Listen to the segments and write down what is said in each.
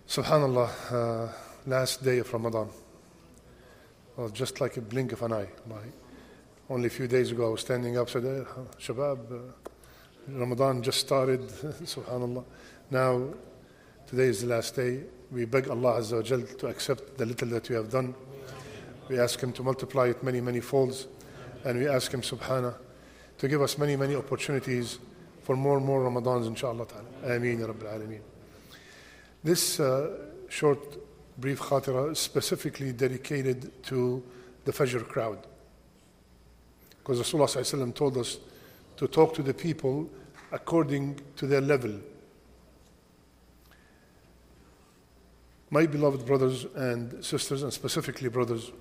Subhanallah, last day of Ramadan. Well, just like a blink of an eye. Only a few days ago I was standing up, said, Shabab, Ramadan just started, Subhanallah. Now, today is the last day. We beg Allah Azza wa Jal to accept the little that we have done. We ask Him to multiply it many, many folds. And we ask Him, Subhanah, to give us many, many opportunities for more and more Ramadans, inshaAllah ta'ala. Ameen, Ya Rabbil Alameen. This short, brief khatira is specifically dedicated to the Fajr crowd. Because Rasulullah ﷺ told us to talk to the people according to their level. My beloved brothers and sisters, and specifically brothers,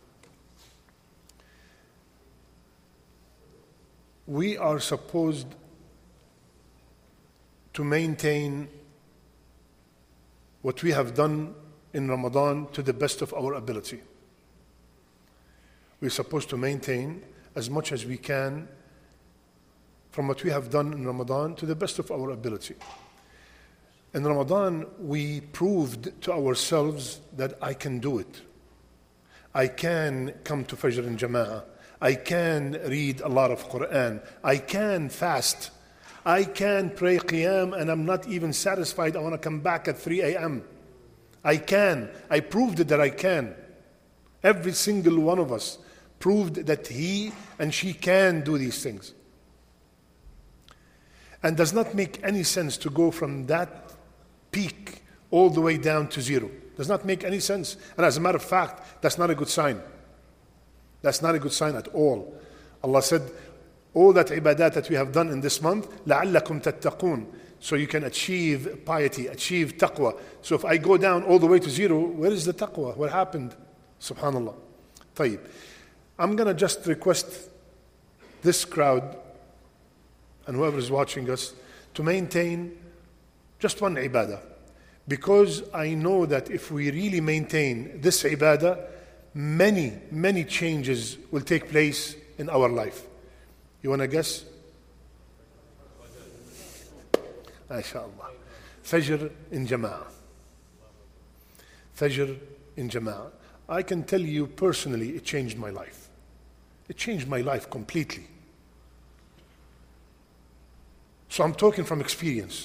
we are supposed to maintain what we have done in Ramadan to the best of our ability. We're supposed to maintain as much as we can from what we have done in Ramadan to the best of our ability. In Ramadan, we proved to ourselves that I can do it. I can come to Fajr in Jama'ah. I can read a lot of Quran. I can fast. I can pray Qiyam and I'm not even satisfied. I want to come back at 3 a.m. I can. I proved that I can. Every single one of us proved that he and she can do these things. And does not make any sense to go from that peak all the way down to zero. Does not make any sense. And as a matter of fact, that's not a good sign. That's not a good sign at all. Allah said, all that ibadat that we have done in this month, لَعَلَّكُمْ تَتَّقُونَ, so you can achieve piety, achieve taqwa. So if I go down all the way to zero, where is the taqwa? What happened? Subhanallah. طيب. I'm going to just request this crowd and whoever is watching us to maintain just one ibadah. Because I know that if we really maintain this ibadah, many, many changes will take place in our life. You want to guess? MashaAllah. Fajr in Jama'ah. Fajr in Jama'ah. I can tell you personally, it changed my life. It changed my life completely. So I'm talking from experience.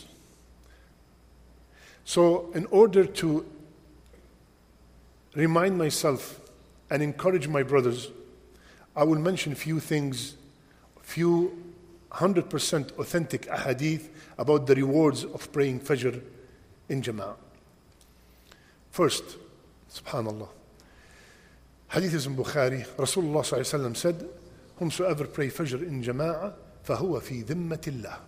So in order to remind myself and encourage my brothers, I will mention few things, few 100% authentic ahadith about the rewards of praying Fajr in Jama'ah. First, subhanallah, hadith is in Bukhari. Rasulullah ﷺ said, whomsoever pray Fajr in Jama'ah, فَهُوَ فِي ذِمَّةِ اللَّهِ.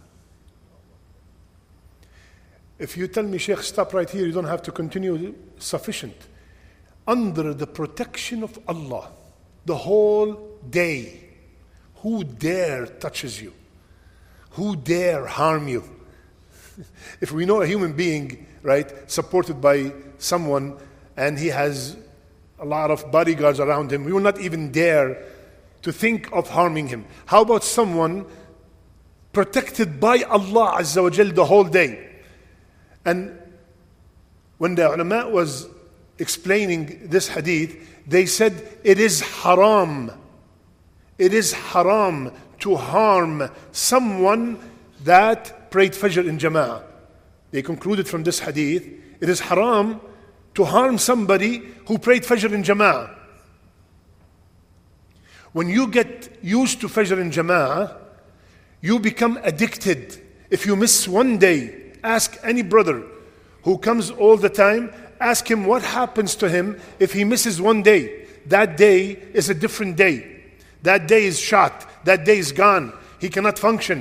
If you tell me, Sheikh, stop right here, you don't have to continue, sufficient. Under the protection of Allah, the whole day, who dare touches you? Who dare harm you? If we know a human being, right, supported by someone, and he has a lot of bodyguards around him, we will not even dare to think of harming him. How about someone protected by Allah Azza wa Jal the whole day? And when the ulama was explaining this hadith, they said it is haram. It is haram to harm someone that prayed Fajr in Jama'ah. They concluded from this hadith, it is haram to harm somebody who prayed Fajr in Jama'ah. When you get used to Fajr in Jama'ah, you become addicted. If you miss one day, ask any brother who comes all the time, ask him what happens to him if he misses one day. That day is a different day. That day is shot. That day is gone. He cannot function.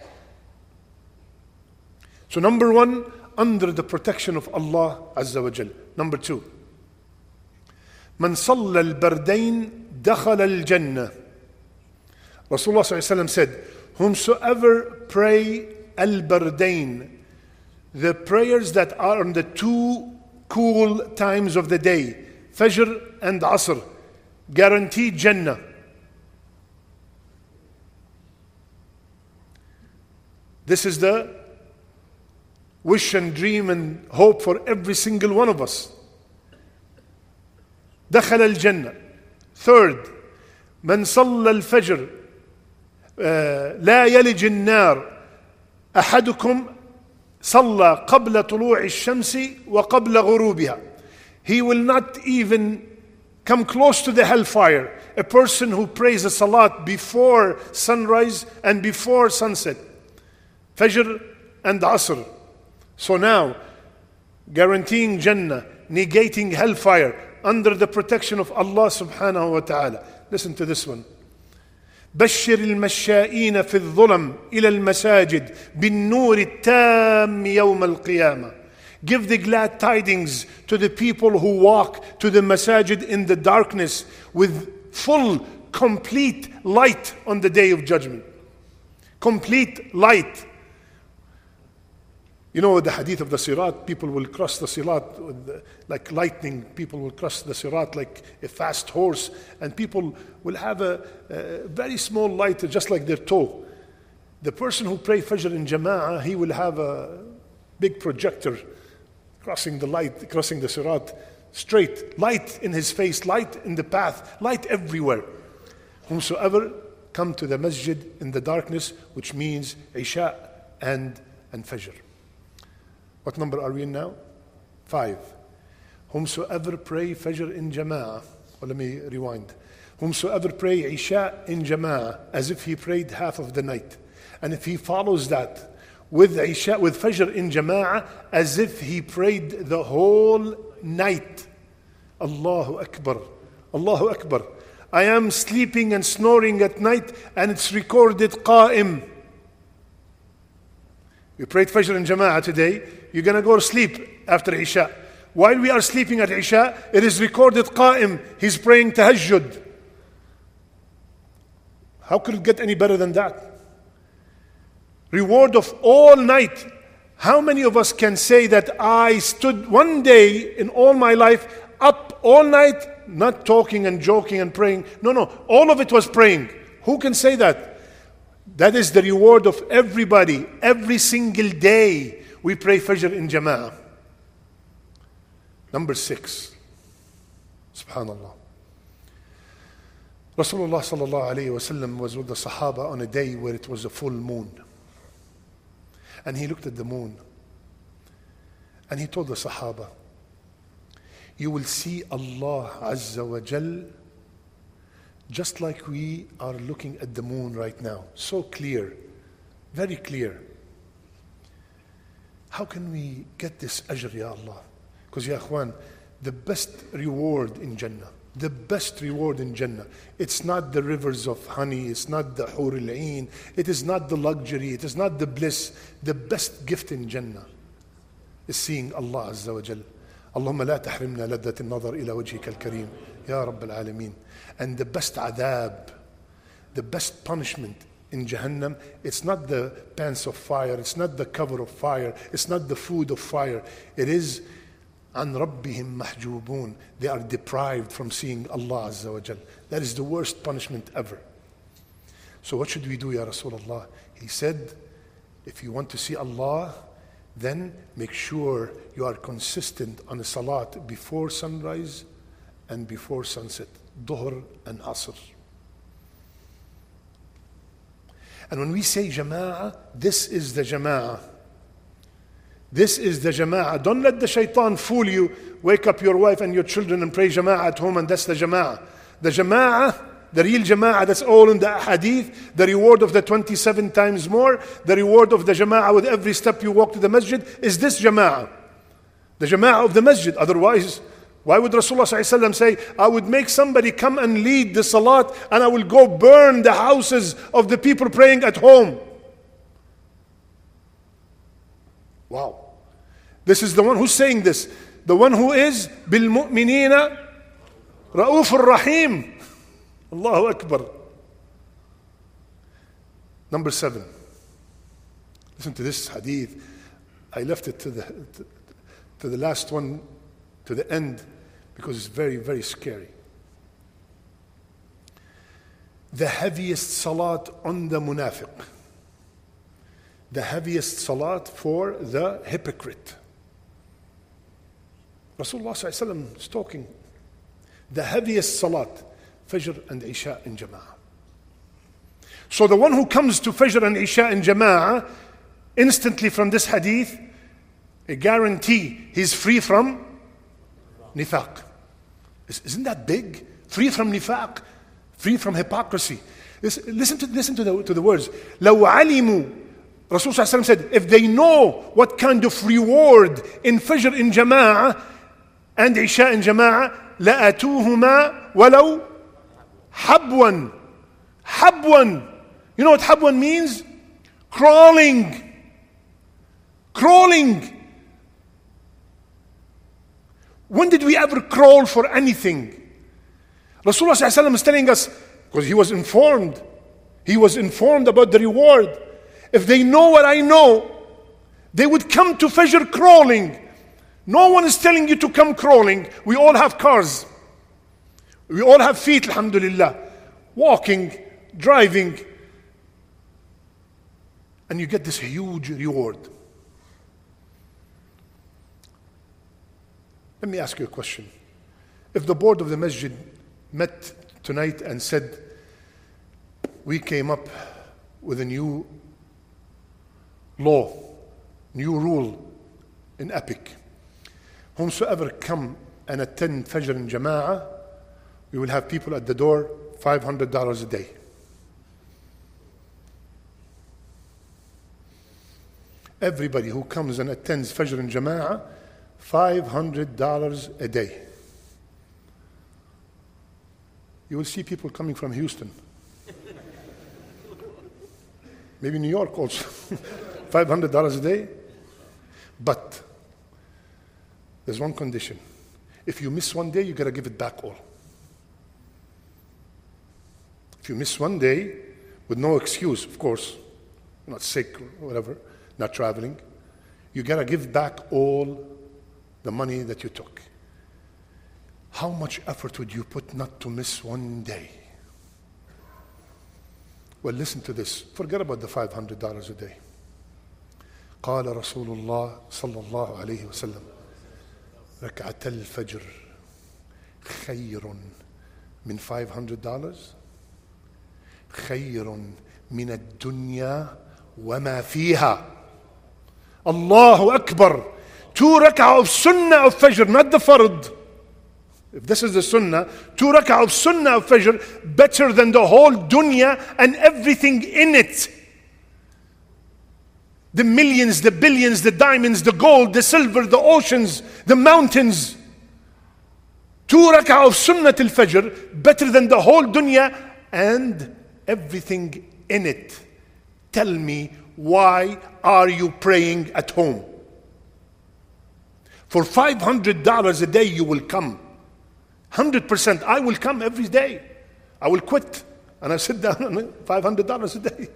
So number one, under the protection of Allah Azza wa Jal. Number two, من صلى البردين دخل الجنة. Rasulullah ﷺ said, whomsoever pray al-bardain, the prayers that are on the two cool times of the day, Fajr and Asr, guaranteed Jannah. This is the wish and dream and hope for every single one of us. دخل الجنة. Third, من صلى الفجر لا يلج النار أحدكم صلى قبل طلوع الشمس وقبل غروبها. He will not even come close to the hellfire. A person who prays a salat before sunrise and before sunset. Fajr and Asr. So now, guaranteeing Jannah, negating hellfire, under the protection of Allah subhanahu wa ta'ala. Listen to this one. بشر المشائين في الظلم إلى المساجد بالنور التام يوم القيامة. Give the glad tidings to the people who walk to the masajid in the darkness with full, complete light on the day of judgment. Complete light. You know the hadith of the Sirat, people will cross the Sirat with like lightning, people will cross the Sirat like a fast horse, and people will have a very small light just like their toe. The person who prays Fajr in Jama'ah, he will have a big projector crossing the Sirat, straight, light in his face, light in the path, light everywhere. Whomsoever come to the masjid in the darkness, which means Isha and Fajr. What number are we in now? 5. Whomsoever pray Fajr in Jama'ah, let me rewind. Whomsoever pray Isha in Jama'ah, as if he prayed half of the night. And if he follows that with Isha, with Fajr in Jama'ah, as if he prayed the whole night. Allahu Akbar. Allahu Akbar. I am sleeping and snoring at night, and it's recorded Qa'im. We prayed Fajr in Jama'ah today. You're going to go to sleep after Isha. While we are sleeping at Isha, it is recorded Qa'im. He's praying Tahajjud. How could it get any better than that? Reward of all night. How many of us can say that I stood one day in all my life up all night, not talking and joking and praying? No, all of it was praying. Who can say that? That is the reward of everybody. Every single day we pray Fajr in Jama'ah. Number 6. Subhanallah. Rasulullah sallallahu alayhi wa sallam was with the Sahaba on a day where it was a full moon. And he looked at the moon. And he told the Sahaba, you will see Allah Azza wa Jal just like we are looking at the moon right now. So clear, very clear. How can we get this ajr, ya Allah? Because, ya akhwan, the best reward in Jannah, the best reward in Jannah, it's not the rivers of honey, it's not the hur al-ain, it is not the luxury, it is not the bliss. The best gift in Jannah is seeing Allah Azza wa Jal. اللهم لا تحرمنا لذة النظر إلى وجهك الكريم يا رب العالمين. And the best adab, the best punishment in Jahannam, it's not the pants of fire, it's not the cover of fire, it's not the food of fire. It is عن ربهم محجوبون. They are deprived from seeing Allah Azza wa Jal. That is the worst punishment ever. So what should we do, Ya Rasulullah? He said, if you want to see Allah, then make sure you are consistent on a salat before sunrise and before sunset, Dhuhr and Asr. And when we say Jama'ah, this is the Jama'ah. This is the Jama'ah. Don't let the shaitan fool you. Wake up your wife and your children and pray Jama'ah at home, and that's the Jama'ah. The Jama'ah, the real Jama'ah, that's all in the hadith. The reward of the 27 times more, the reward of the Jama'ah with every step you walk to the masjid is this Jama'ah. The Jama'ah of the masjid. Otherwise, why would Rasulullah ﷺ say, I would make somebody come and lead the salat and I will go burn the houses of the people praying at home? Wow. This is the one who's saying this. The one who is بِالْمُؤْمِنِينَ رَؤُوفٌ rahim. Allahu Akbar. Number 7. Listen to this hadith. I left it to the last one, to the end, because it's very, very scary. The heaviest salat on the munafiq, the heaviest salat for the hypocrite. Rasulullah ﷺ is talking. The heaviest salat, Fajr and Isha in Jama'ah. So the one who comes to Fajr and Isha in Jama'ah, instantly from this hadith, a guarantee he's free from nifaq. Isn't that big? Free from nifaq, free from hypocrisy. Listen to the words. لو علموا, Rasul ﷺ said, if they know what kind of reward in Fajr in Jama'ah and Isha in Jama'ah, لأتوهما ولو حبوا. حبوا. You know what habwan means? Crawling. Crawling. When did we ever crawl for anything? Rasulullah ﷺ is telling us, because he was informed. He was informed about the reward. If they know what I know, they would come to Fajr crawling. No one is telling you to come crawling. We all have cars. We all have feet, alhamdulillah. Walking, driving. And you get this huge reward. Let me ask you a question. If the board of the masjid met tonight and said, we came up with a new law, new rule in Epic. Whomsoever come and attend Fajr in Jama'ah, we will have people at the door, $500 a day. Everybody who comes and attends Fajr in Jama'ah, $500 a day. You will see people coming from Houston. Maybe New York also. $500 a day. But there's one condition. If you miss one day, you got to give it back all. If you miss one day, with no excuse, of course, not sick or whatever, not traveling, you got to give back all the money that you took. How much effort would you put not to miss one day? Well, listen to this. Forget about the $500 a day. قال رسول الله صلى الله عليه وسلم ركعة الفجر خير من $500 خير من الدنيا وما فيها. Allahu Akbar. 2 rak'ah of sunnah of Fajr, not the fard. If this is the sunnah, 2 rak'ah of sunnah of Fajr, better than the whole dunya and everything in it. The millions, the billions, the diamonds, the gold, the silver, the oceans, the mountains. 2 rak'ah of sunnah al-Fajr, better than the whole dunya and everything in it. Tell me, why are you praying at home? For $500 a day you will come. 100%, I will come every day. I will quit and I sit down on $500 a day.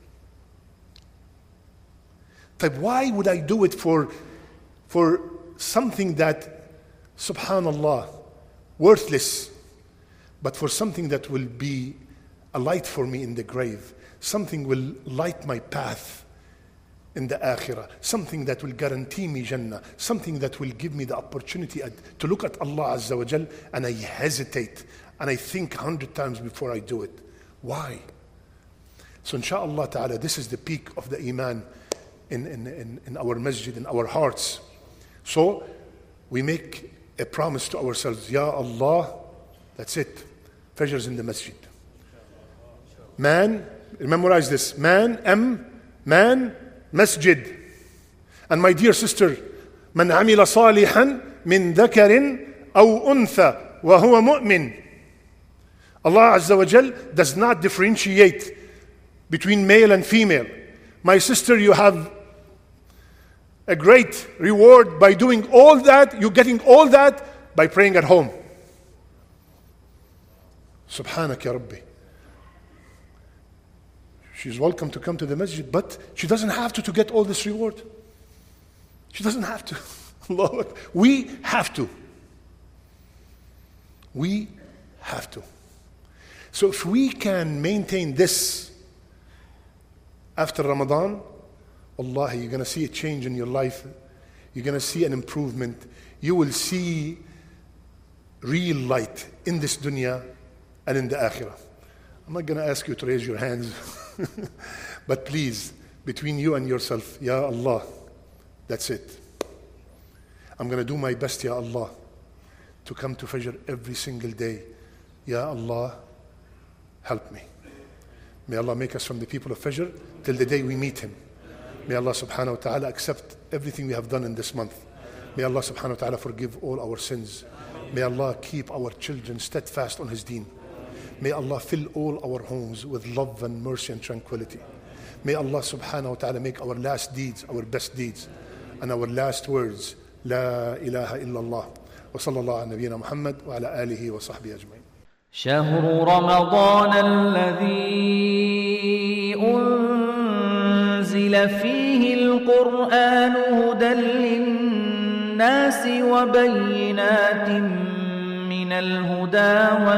But why would I do it for something that, subhanallah, worthless, but for something that will be a light for me in the grave, something will light my path in the akhirah, something that will guarantee me Jannah, something that will give me the opportunity to look at Allah Azza wa Jal, and I hesitate and I think 100 times before I do it. Why? So inshaAllah ta'ala, this is the peak of the iman in our masjid, in our hearts. So we make a promise to ourselves, Ya Allah, that's it. Fajr's in the masjid. Man, memorize this. Man, masjid. And my dear sister, من عمل صالحا من ذكر أو أنثى وهو مؤمن. Allah Azza wa Jal does not differentiate between male and female. My sister, you have a great reward by doing all that. You're getting all that by praying at home. Subhanak ya Rabbi. She's welcome to come to the masjid, but she doesn't have to get all this reward. She doesn't have to. Allah, we have to. We have to. So if we can maintain this after Ramadan, Wallahi, you're going to see a change in your life. You're going to see an improvement. You will see real light in this dunya and in the akhirah. I'm not going to ask you to raise your hands, but please, between you and yourself, Ya Allah, that's it. I'm going to do my best, Ya Allah, to come to Fajr every single day. Ya Allah, help me. May Allah make us from the people of Fajr till the day we meet Him. May Allah subhanahu wa ta'ala accept everything we have done in this month. May Allah subhanahu wa ta'ala forgive all our sins. May Allah keep our children steadfast on His deen. May Allah fill all our homes with love and mercy and tranquility. May Allah subhanahu wa ta'ala make our last deeds our best deeds and our last words La ilaha illallah wa sallallahu ala nabiyyina Muhammad wa ala alihi wa sahbihi ajma'in. شهر رمضان الذي أنزل فيه القرآن هدى للناس وبينات من الهدى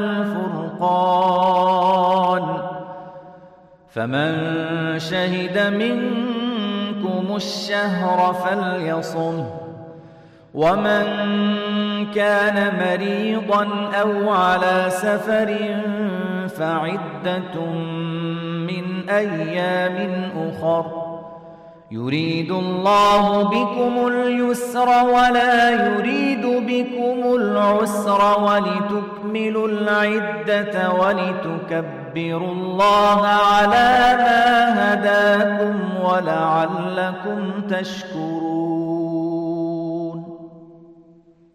والفرقان فمن شهد منكم الشهر فليصمه ومن كان مريضا أو على سفر فعدة من أيام أخر يريد الله بكم اليسر ولا يريد بكم العسر ولتكملوا العدة ولتكبروا الله على ما هداكم ولعلكم تشكرون